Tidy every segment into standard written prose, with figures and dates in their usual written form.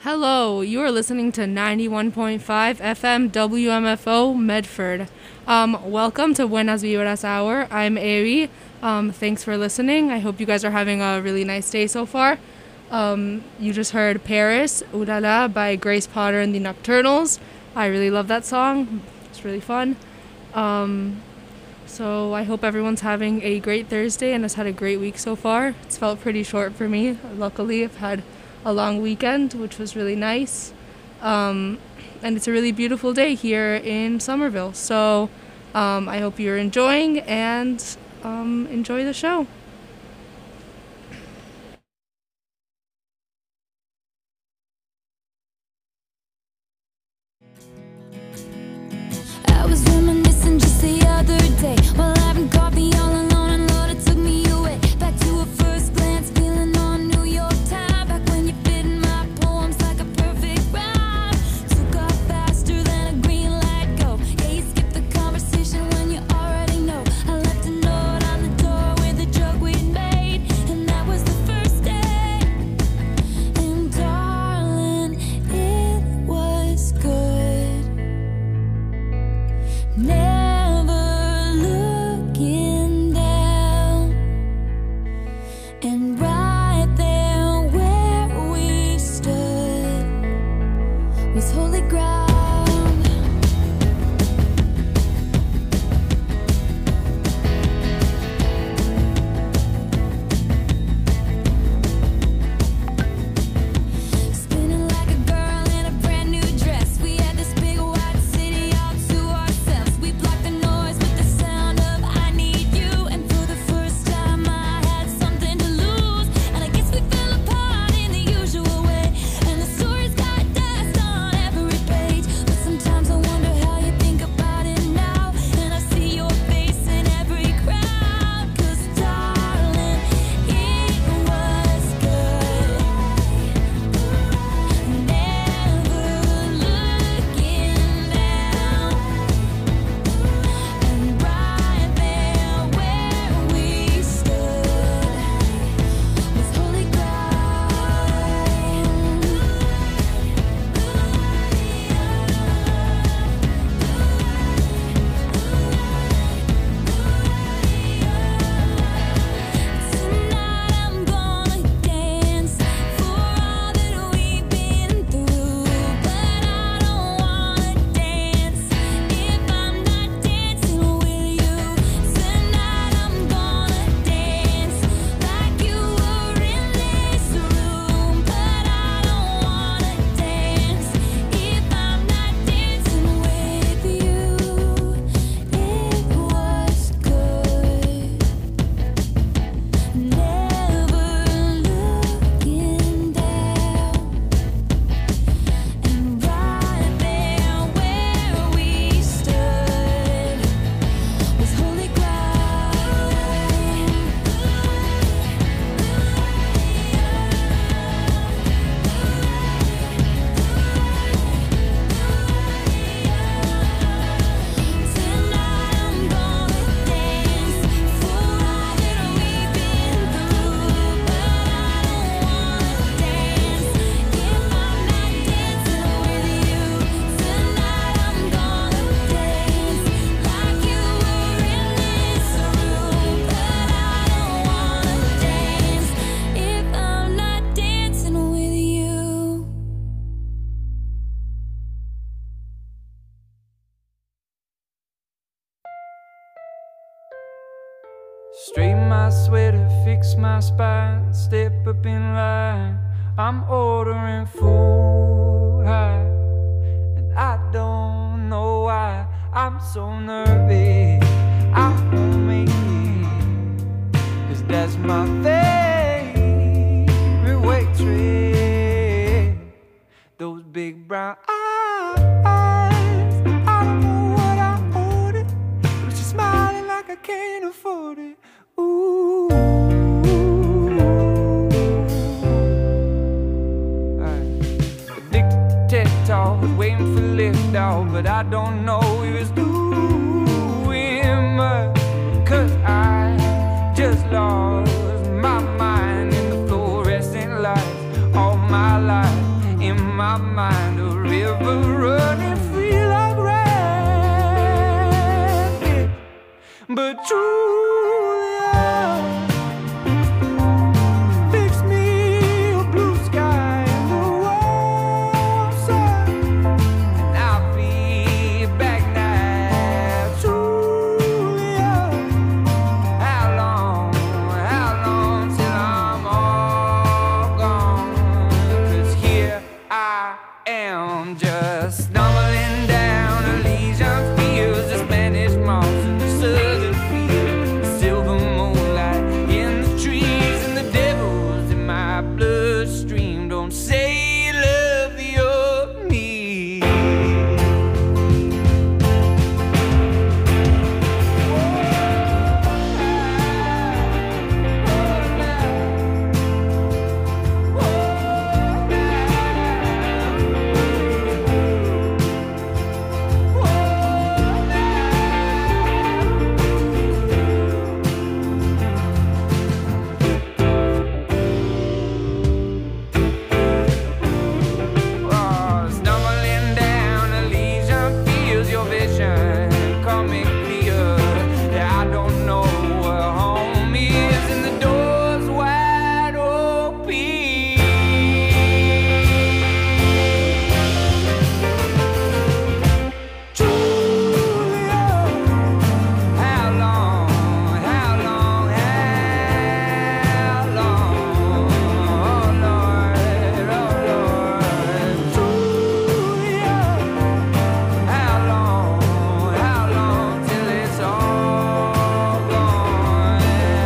Hello, you are listening to 91.5 FM WMFO Medford. Welcome to Buenas Vibras Hour. I'm Avi. Thanks for listening. I hope you guys are having a really nice day so far. You just heard Paris, Ooh La La by Grace Potter and the Nocturnals. I really love that song. It's really fun. So I hope everyone's having a great Thursday and has had a great week so far. It's felt pretty short for me. Luckily, I've had a long weekend, which was really nice. And it's a really beautiful day here in Somerville. So I hope you're enjoying and enjoy the show. I was reminiscing just the other day while having coffee all alone, and Lord, it took me away back to a first glance feeling on New York time. Back when you fit in my poems like a perfect rhyme. Took off faster than a green light go. Yeah, you skip the conversation when you already know. I left a note on the door with a joke we'd made, and that was the first day. And darling, it was good. Never looking down, and right there where we stood was holy ground. Spinning like a girl in a brand new dress. We had this big white city all to ourselves. We blocked the noise with the sound of I need you. And for the first time I had something to lose. And I guess we fell apart in the usual way. And the stories got dust on every page. But sometimes I wonder how you think about it now. And I see your face in every crowd. 'Cause darling, it was good. Never looking down, and right there where we stood was holy Tonight I'm gonna dance for all that we've been through, but I don't wanna dance if I'm not dancing with you. Tonight I'm gonna dance like you were in this room, but I don't wanna dance if I'm not dancing with you. It was good. Never looking down, and right there where we stood was holy Tonight I'm gonna dance for all that we've been through, but I don't wanna dance if I'm not dancing with you. Tonight I'm gonna dance like you were in this room, but I don't wanna dance if I'm not dancing with you. Straighten my sweater, fix my spine, step up in line. I'm ordering food high, and I don't know why I'm so nervous. I won't make it, 'cause that's my favorite waitress. Those big brown eyes, I don't know what I ordered, but she's smiling like I can't afford it. Ooh. Addicted to TED Talk, waiting for liftoff, but I don't know if it's doing much, 'cause I just lost my mind in the fluorescent lights all my life. In my my mind a river running free like rain. But Julia, fix me a blue sky and the warm sun, and I'll be back now. Julia, how long till I'm all gone? 'Cause here I am just stumbling down Elysian fields, the Spanish moss and the southern fields, silver moonlight in the trees, and the devil's in my bloodstream. Don't say you love me or me. Stumbling down Elysian fields, your vision coming clear. Yeah, I don't know where home is, and the door's wide open. Julia, how long, how long? Oh Lord, Julia, how long till it's all gone?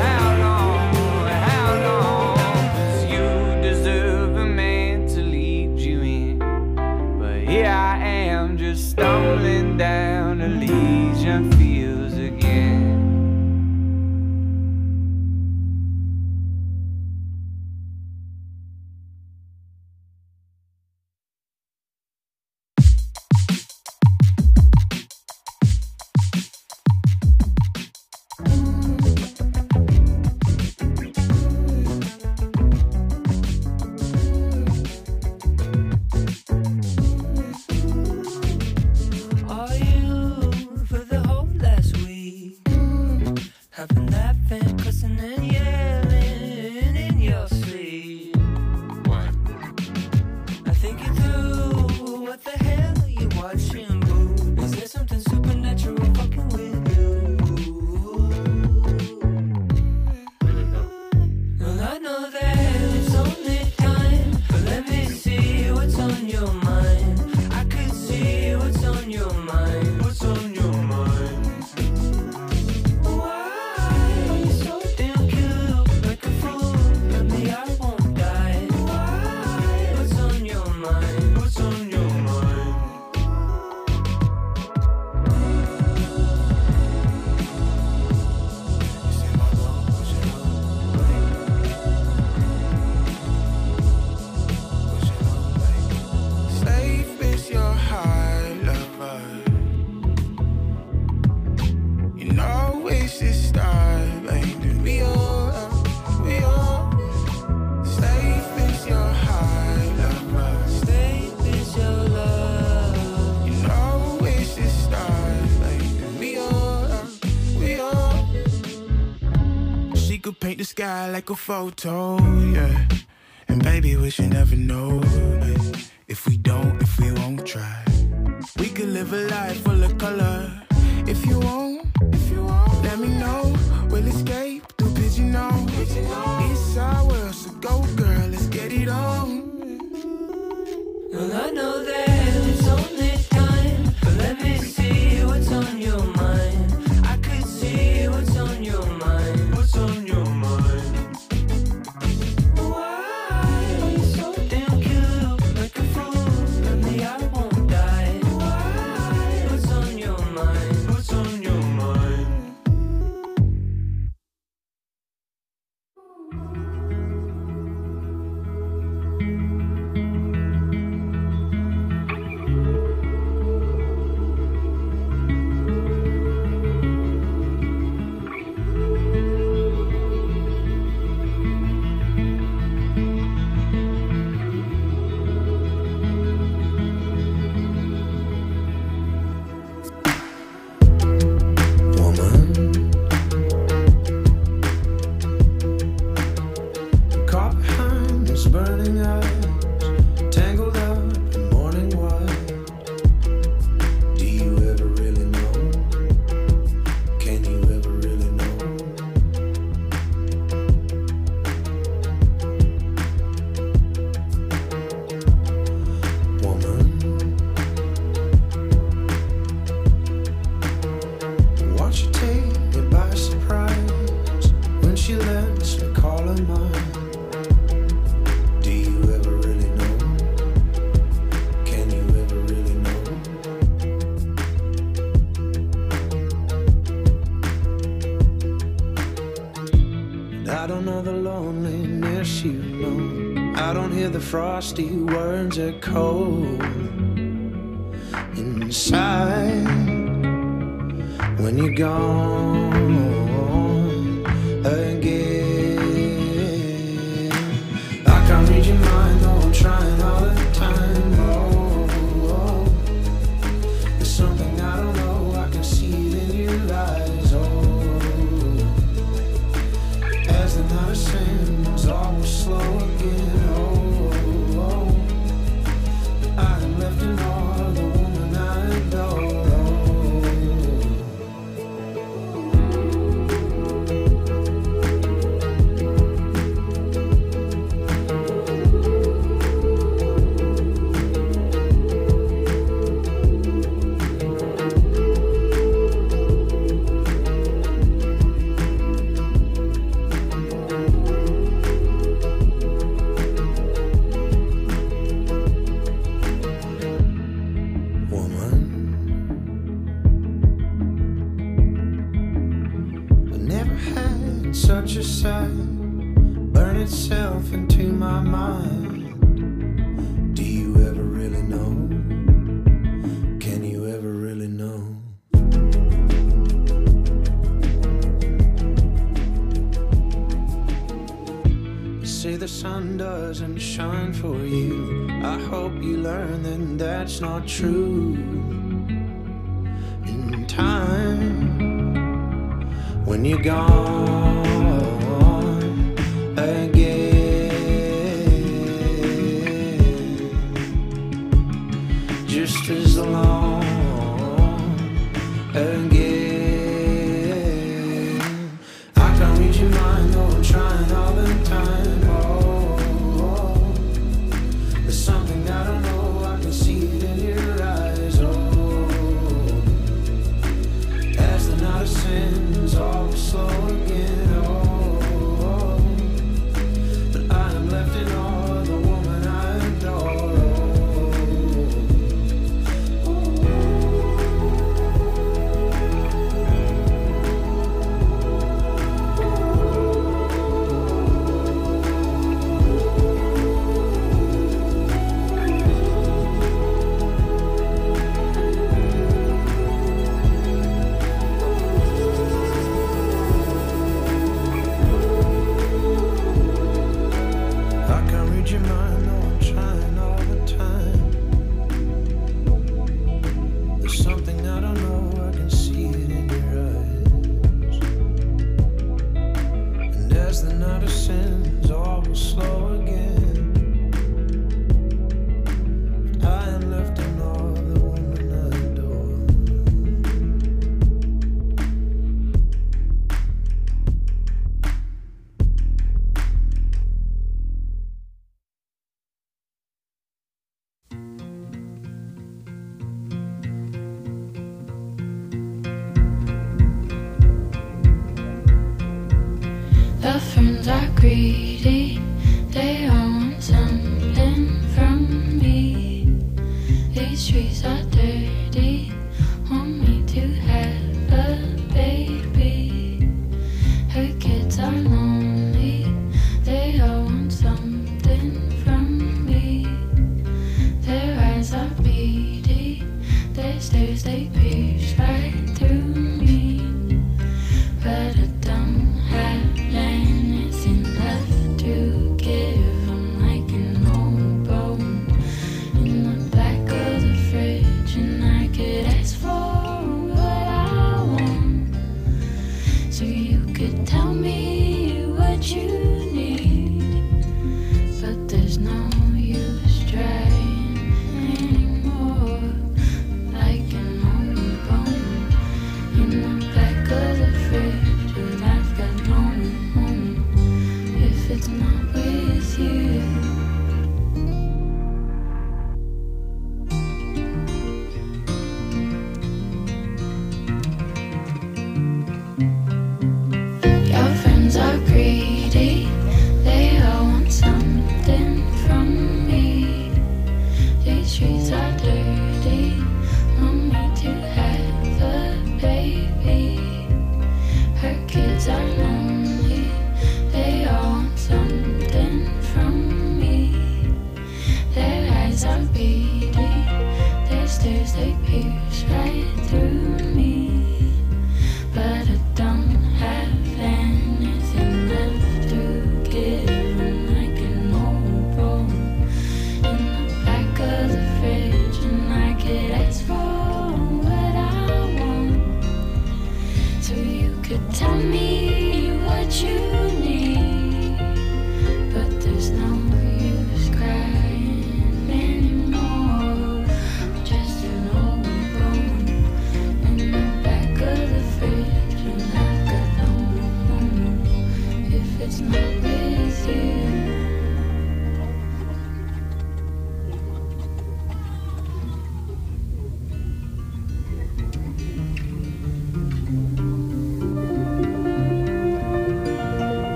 How long? 'Cause you deserve a man to lead you in, but here I am just stumbling down Elysian fields again. Are you for the whole last week? Have been laughing, cussing, and yelling in your sleep. I think you do. What the hell are you watching, boo? Is there something supernatural fucking with you? Well, I know that it's only time, but let me see what's on your mind. I could see what's on your mind. What's on your mind? Why are you so damn cute, like a fool? Let me, I won't die. Why? What's on your mind? What's on your mind? Safe is your high lover. You know it's just start, baby. We all. Safe is your high lover. State is your love. You know it's just start, baby. We all. She could paint the sky like a photo, yeah. And baby, we should never know, babe. If we won't try, we could live a life full of color. If you won't, let me know. We'll escape through pigeon nose. It's our world, so go girl, let's get it on. Well, I know that it's only time, but let me see what's on your mind. I could see what's on your mind. What's on your mind? Why are you so damn cute, like a fool? Let me, I won't die. Why? What's on your mind? What's on your mind? frosty words are cold inside when you're gone again. I can't read your mind, though I'm trying all the time. Oh, there's something I don't know, I can see it in your eyes. Oh, as the night ascends, all will slow again. Oh, I am left in awe of the woman I adore. Such a sight burn itself into my mind. Do you ever really know? Can you ever really know? You say the sun doesn't shine for you. I hope you learn that that's not true. In time, when you're gone again, just as long again. I can't read your mind, though I'm trying all the time. Oh, there's something I don't know, I can see it in your eyes. Oh, as the night ascends, all slow again. Oh, but I am left in awe of the woman I adore. Your mind, no, I'm trying all the time. There's something I don't know, I can see it in your eyes. And as the night ascends, all will slow again. I am left in awe of the woman I adore. The friends are greedy, they all want something from me. These streets are dirty, want me to have a baby. Her kids are lonely, they all want something from me. Their eyes are beady, their stares they pierce right through me. But I don't have anything left to give. I'm like an old bone in the back of the fridge, and I could ask for what I want. So you could tell me what you need, but there's no use trying anymore. Like an old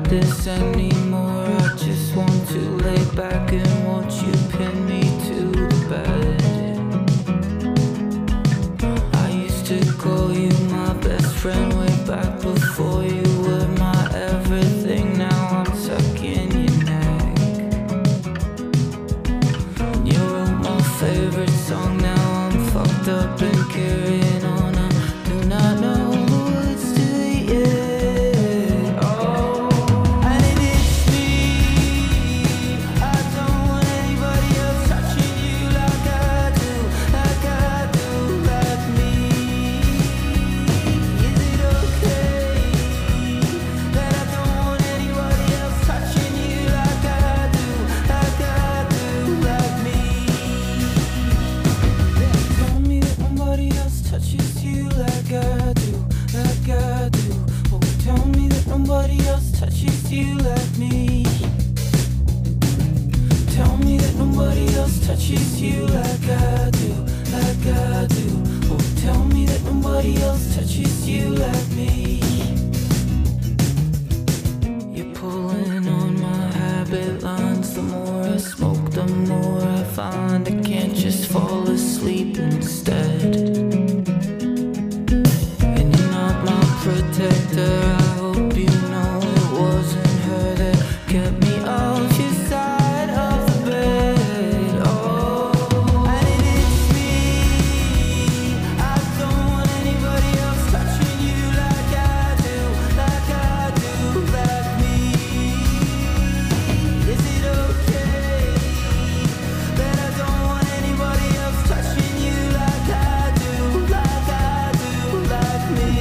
this anymore. I just want to lay back and watch you pin me to the bed. I used to call you my best friend way back before you were my everything. Now I'm stuck in your neck. You wrote my favorite song. Now I'm fucked up and carrying on. I do not know the words to it. Oh, and it is me. I don't want anybody else touching you like I do, like I do, like me. Is it okay that I don't want anybody else touching you like I do, like I do, like me? Tell me that nobody else touches you like I do, like I do. Oh, tell me that nobody else touches you like me. Tell me that nobody else touches you like I do, like I do. Oh, tell me that nobody else touches you like me. You're pulling on my habit lines. The more I smoke, the more I find I can't just fall asleep instead. And you're not my protector. I hope you know it wasn't her that kept me off your side of the bed. Oh, and it is me. I don't want anybody else touching you like I do, like I do, like me. Is it okay that I don't want anybody else touching you like I do, like I do, like me?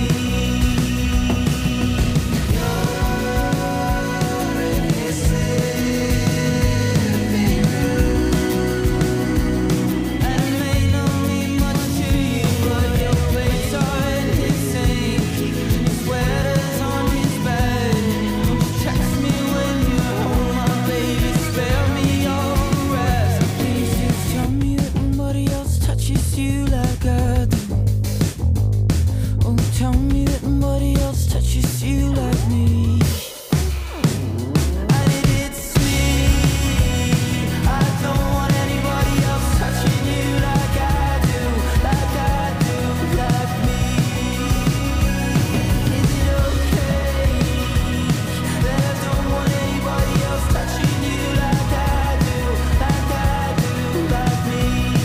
And it may not mean much to you, but your plates are insane. Keeping your sweaters on his bed. Text me when you're home, my baby. Spare me all the rest. Please just tell me that nobody else touches you like I do. Oh, tell me that nobody else touches you like me. And it is me. I don't want anybody else touching you like I do, like I do, like me. Is it okay that I don't want anybody else touching you like I do, like I do, like me?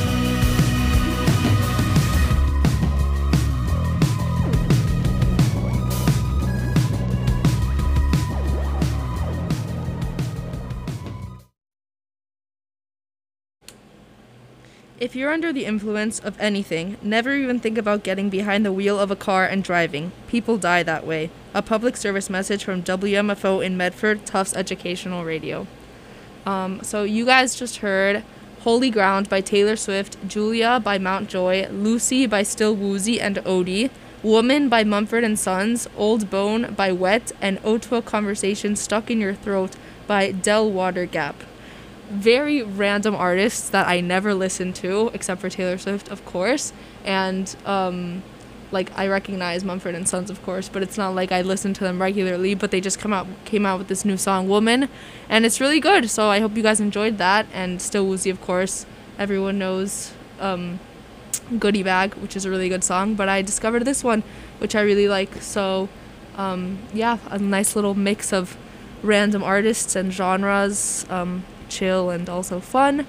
If you're under the influence of anything, never even think about getting behind the wheel of a car and driving. People die that way. A public service message from WMFO in Medford, Tufts Educational Radio. So you guys just heard Holy Ground by Taylor Swift, Julia by Mount Joy, Lucy by Still Woozy and Odie, Woman by Mumford & Sons, Old Bone by Wet, and Ode to a Conversation Stuck in Your Throat by Del Water Gap. Very random artists that I never listened to, except for Taylor Swift, of course. And, I recognize Mumford & Sons, of course, but it's not like I listen to them regularly. But they just came out with this new song, Woman, and it's really good. So I hope you guys enjoyed that. And Still Woozy, of course, everyone knows Goodie Bag, which is a really good song. But I discovered this one, which I really like. So, a nice little mix of random artists and genres, chill and also fun.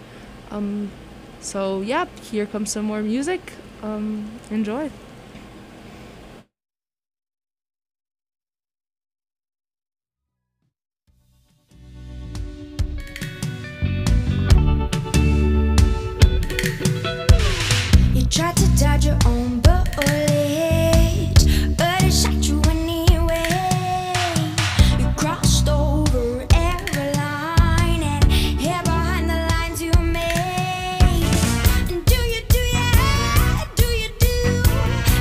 Here comes some more music. Enjoy. You tried to dodge your own bullet, but it shot you anyway. You crossed over every line and hid behind the lines you made. And do you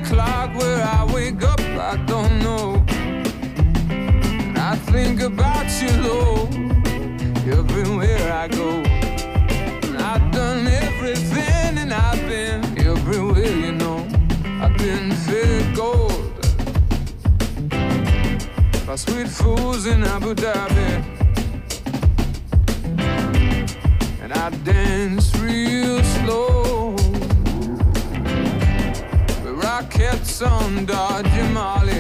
clock where I wake up, I don't know. And I think about you, Lord, everywhere I go. And I've done everything and I've been everywhere, you know. I've been fed gold by sweet fools in Abu Dhabi. And I dance real slow with rockets on Dodgy Molly.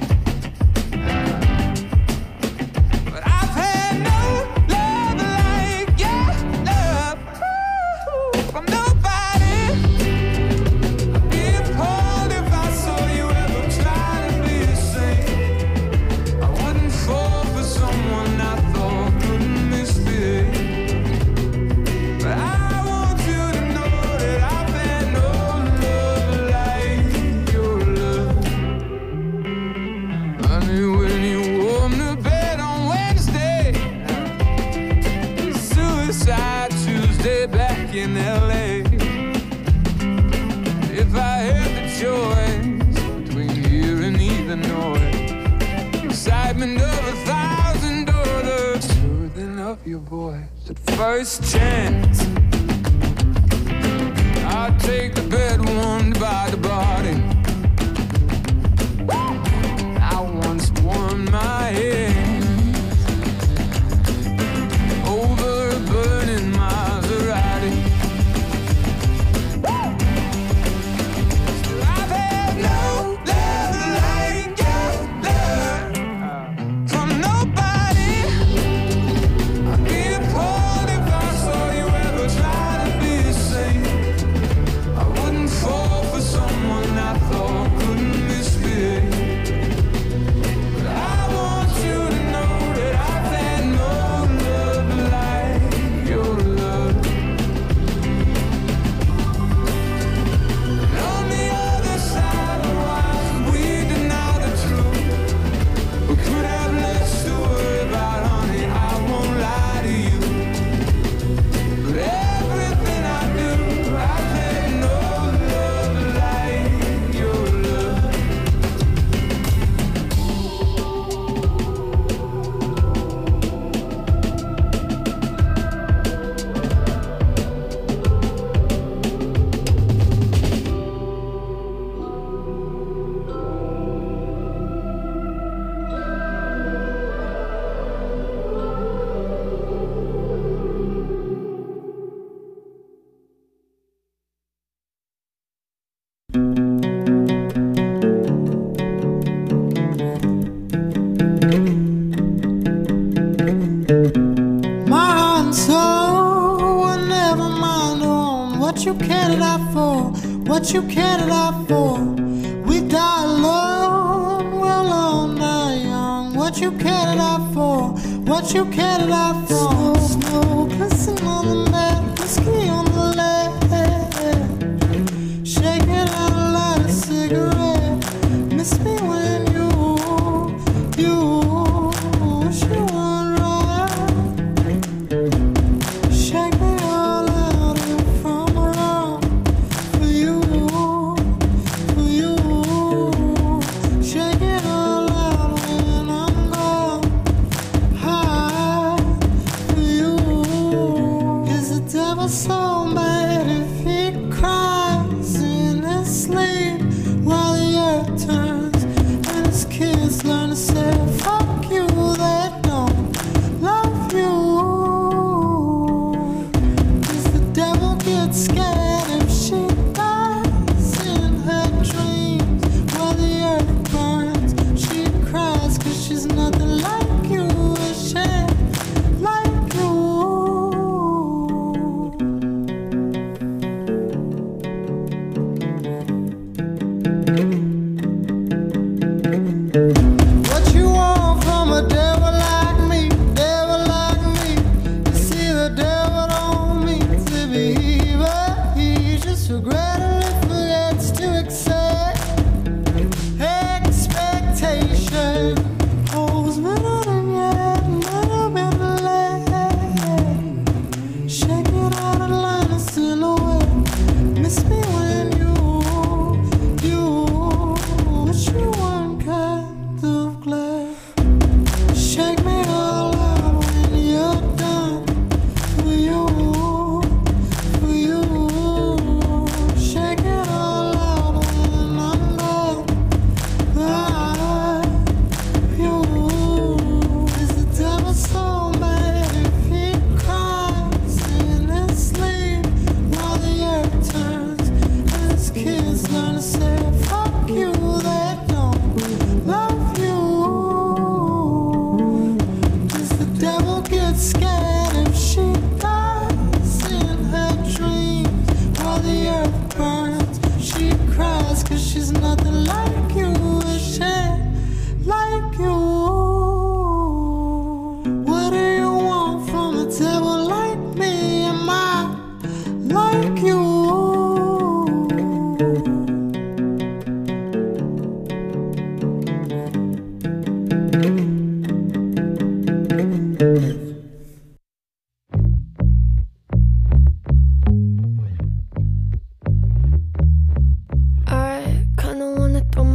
But I've had no love like your love from nobody. I'd be appalled if I saw you ever try to be the same. I wouldn't fall for someone I thought couldn't misbehave. But I want you to know that I've had no love like your love. Honey, when you warm the bed on Wednesday, Suicide Tuesday back in LA. If I had the choice between here and Illinois, excitement of 1,000 daughters, soothing of your voice at first chance. I'd take the bed warmed by the body. I once warmed my head over a burning Maserati. I've had no love like your love from nobody. I'd be appalled if I saw you ever try to be the same. I wouldn't fall for someone I thought couldn't misbehave. But I want you to know that I've had no love like your love. And on the other side of why we deny the truth, we could have less to worry about, honey. I won't lie to you. But everything I do, I've had no love like your love. My heart and soul were never mine own. What you cared out for, what you cared out for. We die alone, we're alone, die young. What you cared out for, what you cared out for. Snow, kissing on the mat, whiskey on the left. Shake it out, light a cigarette. Miss me when you wish you weren't right. Shake me all out if I'm around for you. Shake it all out when I'm gone. High for you. Is the devil so mad if he cries in his sleep while he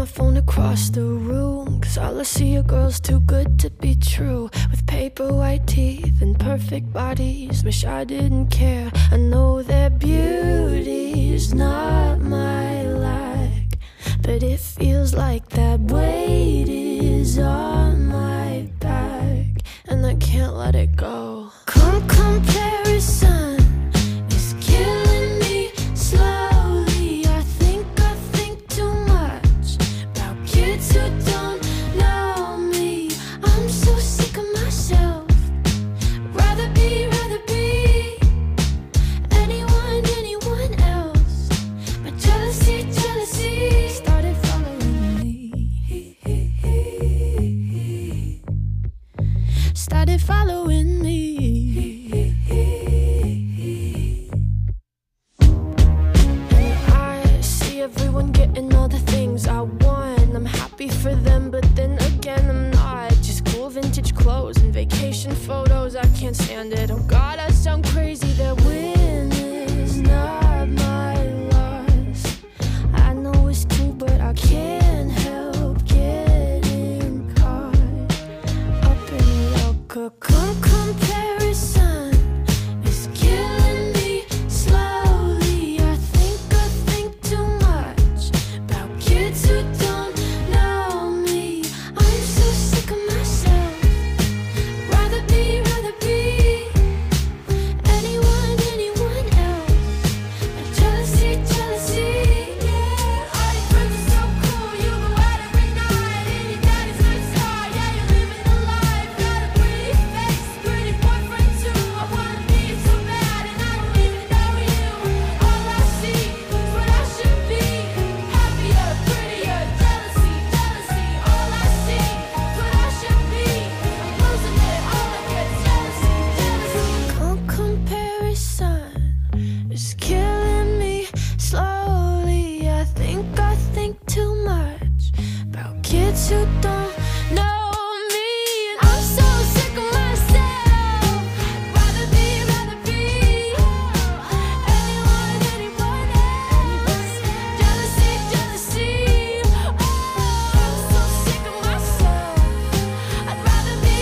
my phone across the room, 'cause all I see are girls too good to be true, with paper white teeth and perfect bodies. Wish I didn't care. I know their beauty's not my like, but it feels like that weight is on my back, and I can't let it go. Comparison is killing me slowly. I think too much about kids who don't know me. I'm so sick of myself. Rather be anyone else. But jealousy started following me. Started following me. I see everyone getting all the things I want. I'm happy for them, but then again I'm not. Just cool vintage clothes and vacation photos, I can't stand it. Oh God, I sound crazy. Their win is not my loss. I know it's true, but I can't help getting caught up in it all. Comparison is killing me slowly. I think too much about kids who don't know me. I'm so sick of myself. Rather be anyone else. But jealousy, yeah. All your friends are so cool, you go out every night. And your daddy's my star, yeah, you're living the life. Got a pretty face, pretty boyfriend too. I wanna be so bad, and I don't even know you. All I see is what I should be. Happier, prettier, jealousy. All I see is what I should be. I'm losing it, all I get jealousy. Comparison is killing me slowly. I think too much about kids who don't know me. And I'm so sick of myself. Rather be anyone else. Jealousy. Oh, I'm so sick of myself. I'd rather be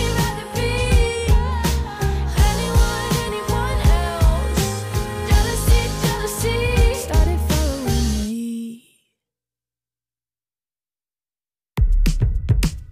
anyone else. Jealousy started following me.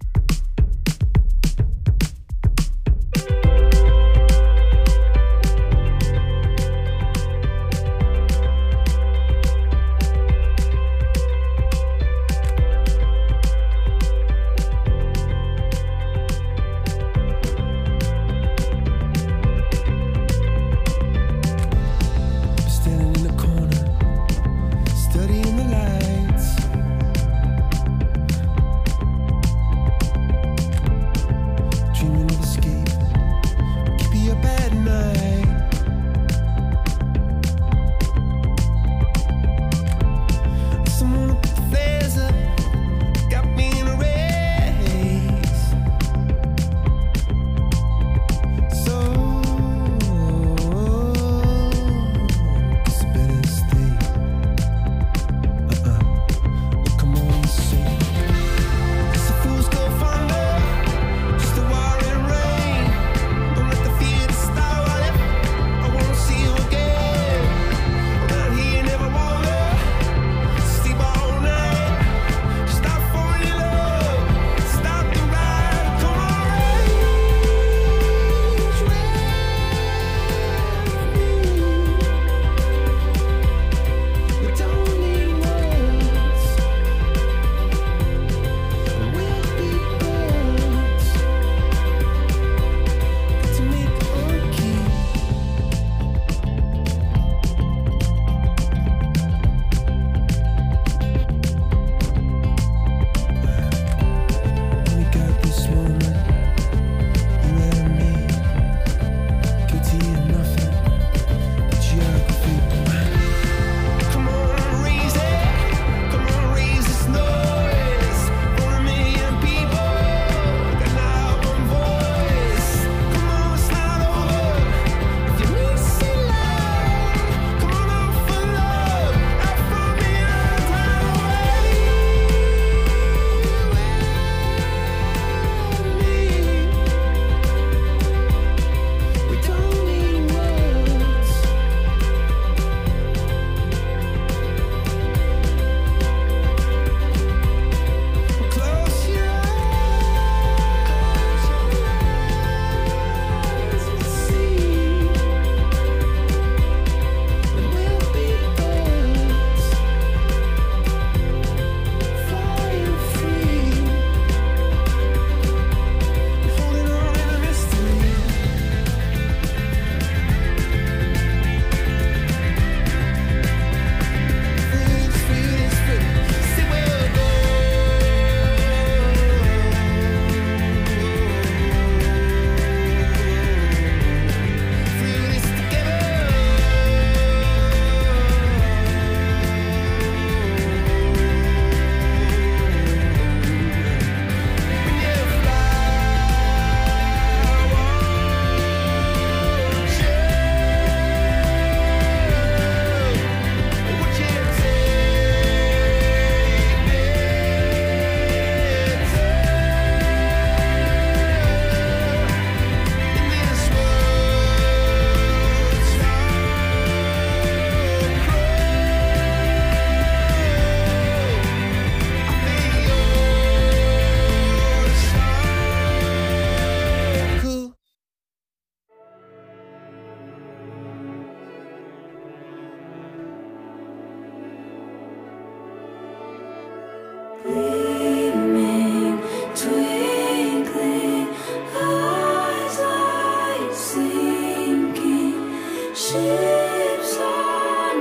Gleaming, twinkling, eyes like sinking ships on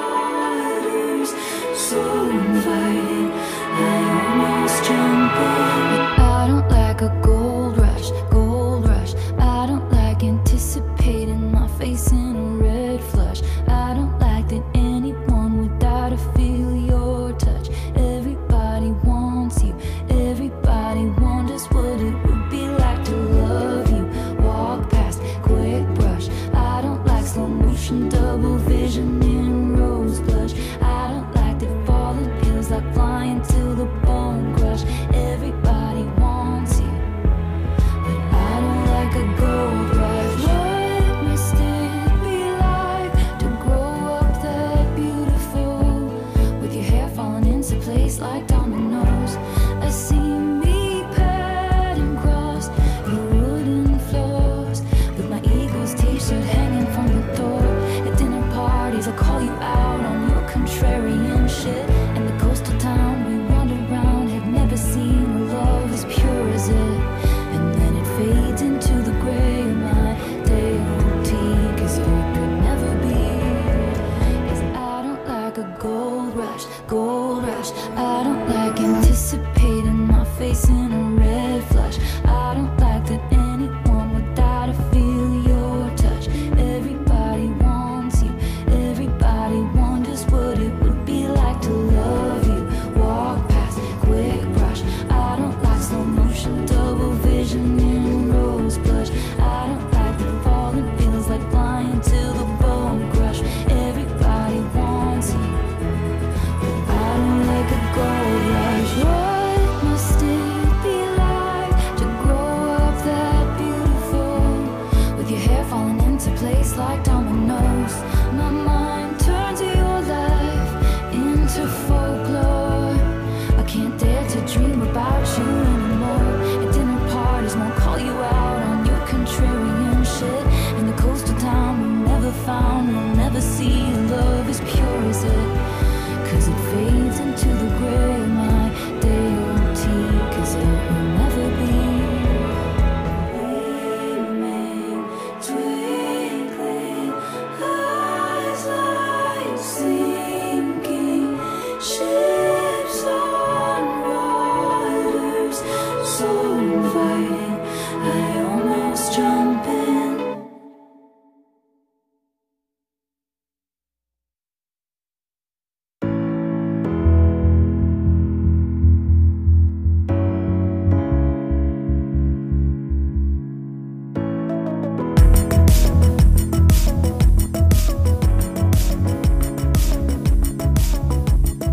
waters, so inviting. I almost jump in. I don't like a gold rush, gold rush. I don't like anticipating my face in a red flush. I don't like that anyone would die to feel your touch. Everybody wants you, everybody wonders what it would be like to love you. Walk past, quick brush. I don't like slow motion, double vision in rose blush. I don't like that falling feels like flying till the bone crush. Everybody wants you, but I don't like a gold rush. What must it be like to grow up that beautiful, with your hair falling into place like dominoes? I see me padding across your wooden floors, with my Eagles t-shirt hanging from the door. At dinner parties I call you out on your contrarian shit, and the coastal town we wandered around had never seen a love as pure as it. And then it fades into the gray of my day-old tea, 'cause it could never be. 'Cause I don't like a gold rush, gold rush. I don't like anticipating my face in a red flush. I don't like that anyone would die to feel your touch. Everybody wants you, everybody wonders what it would be like to love you. Walk past, quick brush. I don't like slow motion, double vision in rose blush. I don't like the falling feels like flying till the bone crush. Everybody wants you, but I don't like a gold rush. What must it be like to grow up that beautiful, with your hair falling into place like dominoes? My mind turns to your life into folklore. I can't dare to dream about you anymore. At dinner parties won't call you out on your contrarian shit. In the coastal town we never found, we'll never see love as pure as it. 'Cause it fades into the gray of my day-old tea, 'cause it will never be. Gleaming, twinkling, eyes like sinking ships on waters, so inviting. I almost jump in.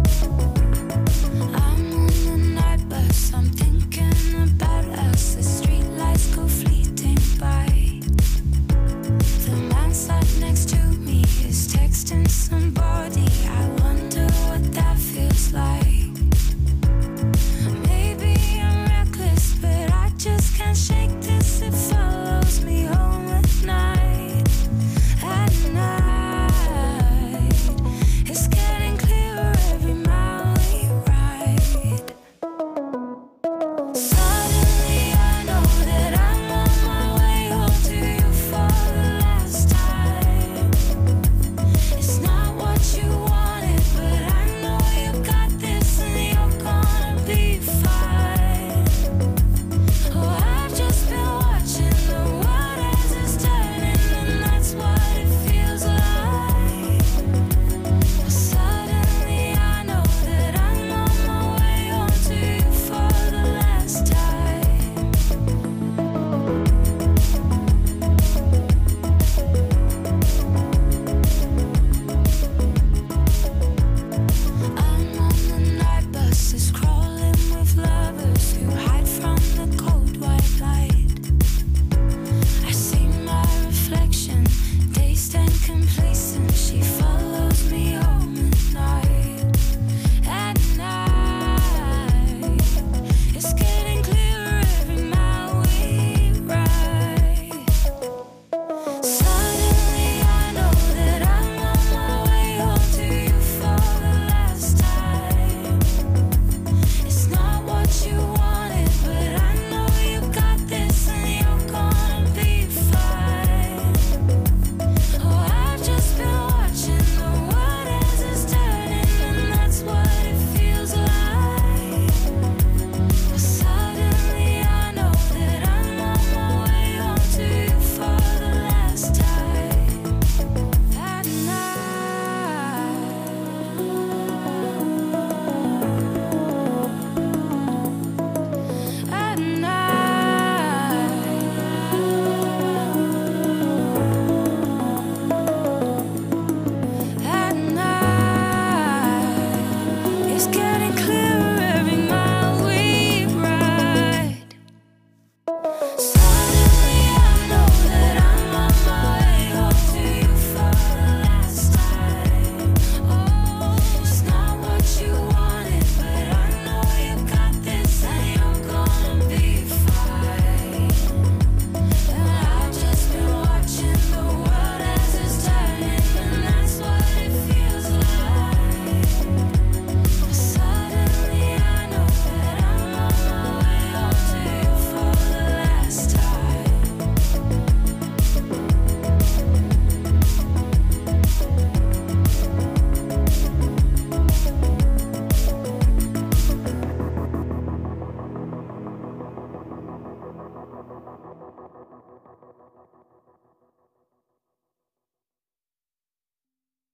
I'm on the night bus, I'm thinking about us. The street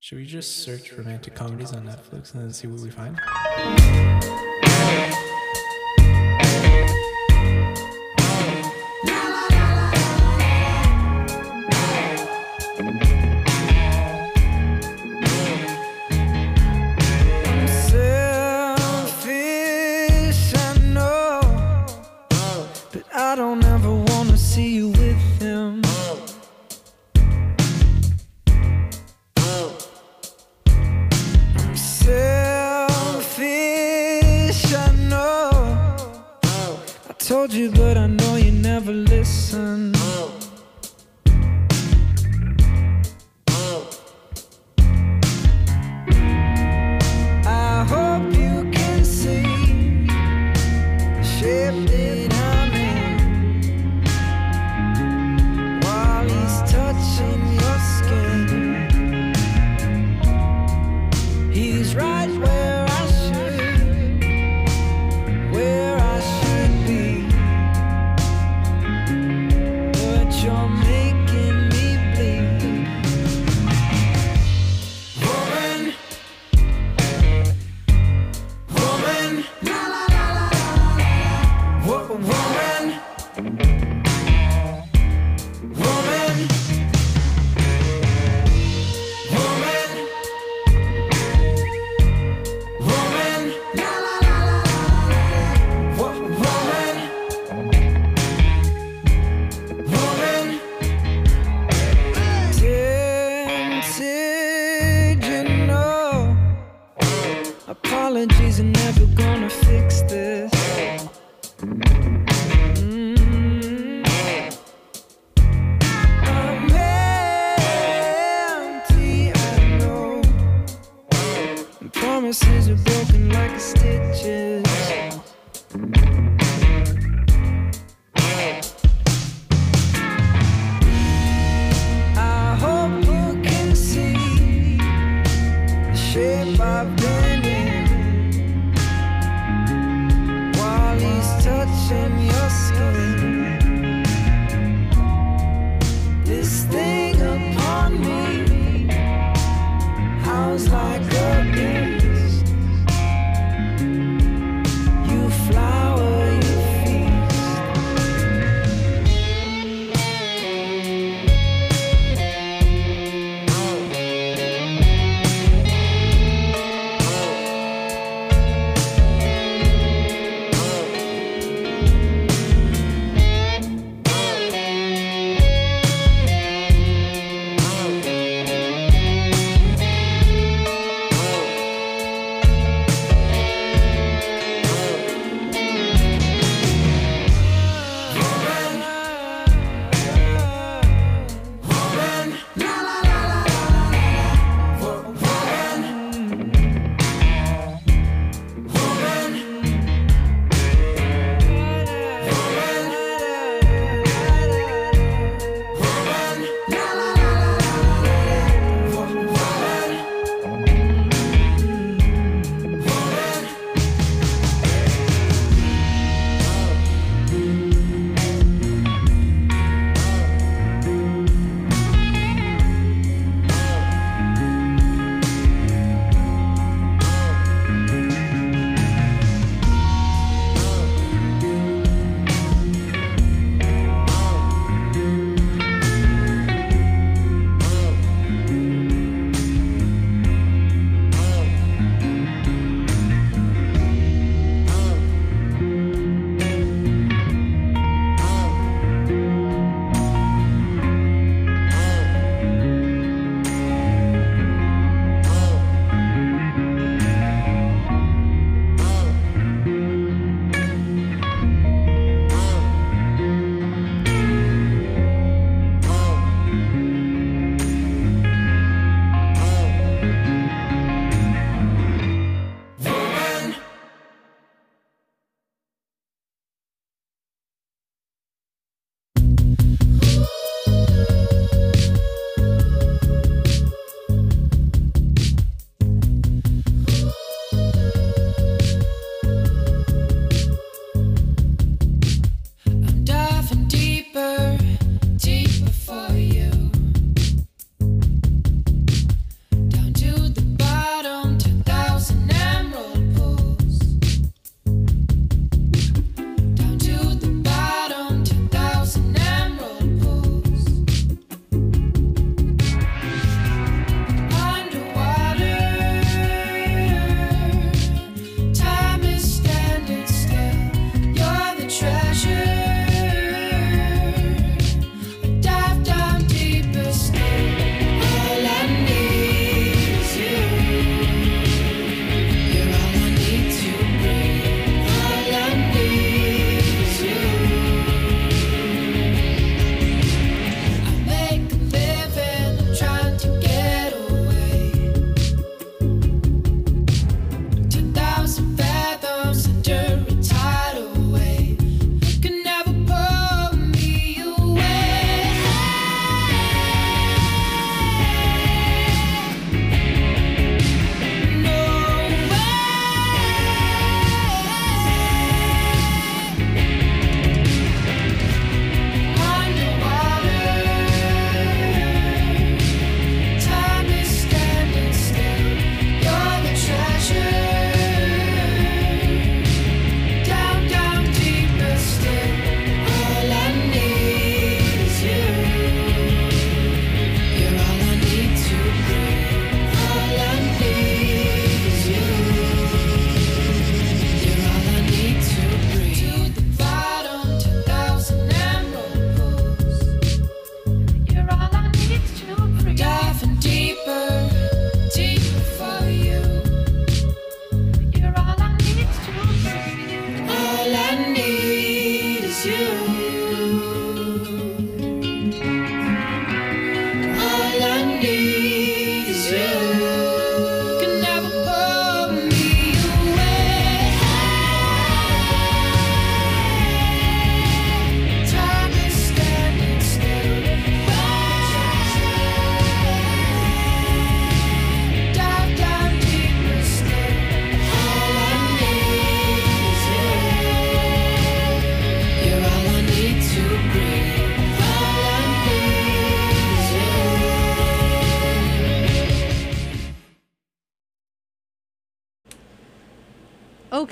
Should we just search romantic comedies on Netflix and then see what we find? Selfish, I know, but I don't ever wanna see you with him. I'm selfish, I know. I told you, but I know you never listen. I hope you can see the shape that I'm in while he's touching your skin. He's right where I should be, but you're making me bleed. Woman, woman, woman, woman, woman, woman, woman, tempted, you know. Apologies are never gonna fix this. I'm empty, I know. And promises are broken like stitches. I hope you can see the shape I've been in while he's touching your skin. This thing upon me howls like a beast. You flower, you feast.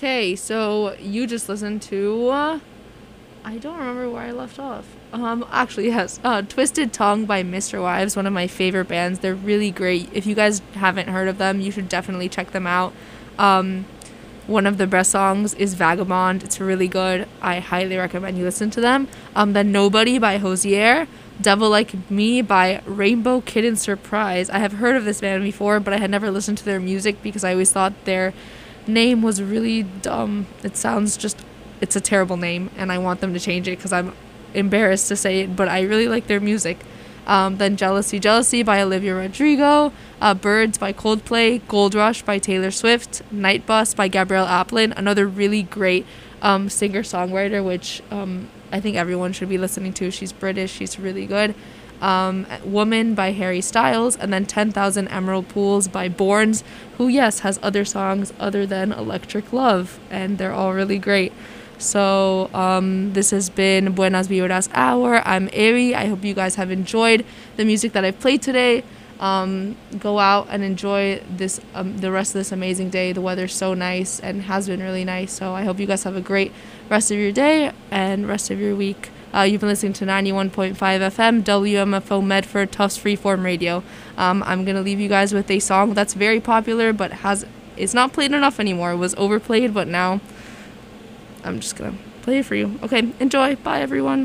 Okay, so you just listened to I don't remember where I left off. Actually, yes, Twisted Tongue by Mr. Wives, one of my favorite bands. They're really great. If you guys haven't heard of them, you should definitely check them out. One of the best songs is Vagabond. It's really good. I highly recommend you listen to them. Then Nobody by Hosier, Devil Like Me by Rainbow Kitten Surprise. I have heard of this band before, but I had never listened to their music because I always thought their name was really dumb. It sounds just, it's a terrible name, and I want them to change it because I'm embarrassed to say it, but I really like their music. Then Jealousy by Olivia Rodrigo, Birds by Coldplay, Gold Rush by Taylor Swift, Night Bus by Gabrielle Aplin, another really great singer-songwriter, which I think everyone should be listening to. She's British, she's really good. Woman by Harry Styles, and then 10,000 Emerald Pools by Borns, who, yes, has other songs other than Electric Love, and they're all really great. So this has been Buenas Vibras Hour. I'm Ari. I hope you guys have enjoyed the music that I've played today. Go out and enjoy this the rest of this amazing day. The weather's so nice and has been really nice. So I hope you guys have a great rest of your day and rest of your week. You've been listening to 91.5 FM, WMFO Medford, Tufts Freeform Radio. I'm going to leave you guys with a song that's very popular but it's not played enough anymore. It was overplayed, but now I'm just going to play it for you. Okay, enjoy. Bye, everyone.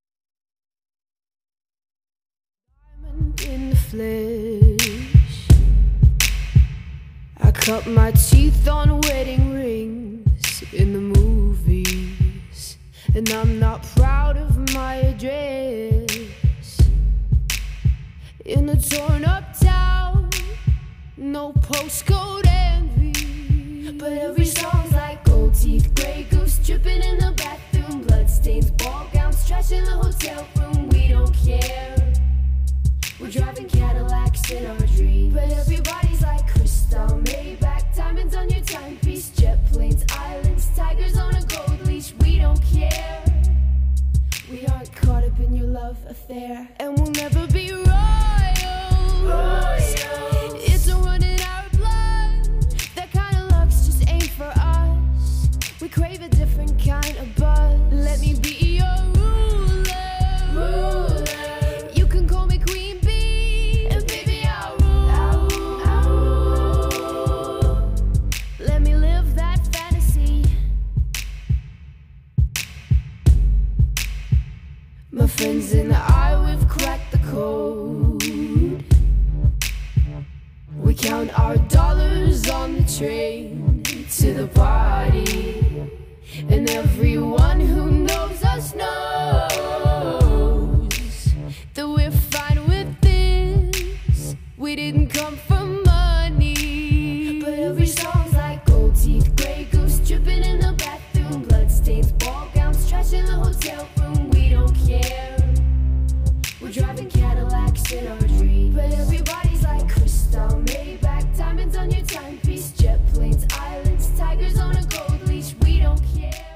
In the flesh, I cut my teeth on wedding rings in the movies, and I'm not proud of my address. In a torn up town, no postcode envy, but every song's like gold teeth, grey goose dripping in the bathroom, bloodstains, ball gowns, trash in the hotel room. We don't care. We're driving Cadillacs in our dreams, but everybody's like crystal, Maybach, diamonds on your timepiece, jet planes, islands, tigers on a gold leash. We don't care. We aren't caught up in your love affair, and we'll never be royals. It's a run in our blood. That kind of luck's just ain't for us. We crave a different kind of buzz. Let me be your ruler. You can call me Queen Bee, and baby I'll rule. Let me live that fantasy. My friends and I, we've cracked the code. We count our dollars on the train to the party, and everyone who